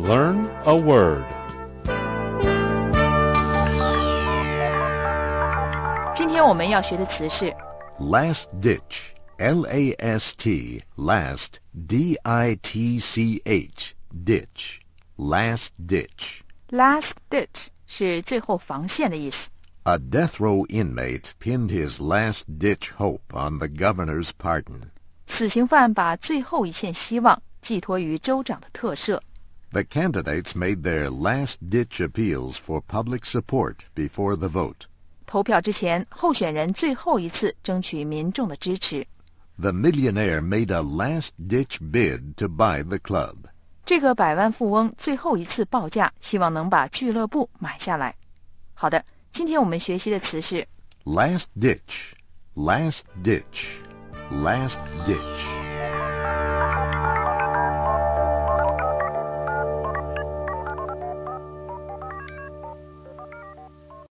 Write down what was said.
Learn a word. 今天我们要学的词是 Last ditch, L-A-S-T, last, D-I-T-C-H, ditch, last ditch. last ditch 是最后防线的意思。 A death row inmate pinned his last ditch hope on the governor's pardon. 死刑犯把最后一线希望寄托于州长的特赦。 The candidates made their last-ditch appeals for public support before the vote. 投票之前，候选人最后一次争取民众的支持。 The millionaire made a last-ditch bid to buy the club. 这个百万富翁最后一次报价，希望能把俱乐部买下来。好的，今天我们学习的词是 Last ditch, last ditch, last ditch.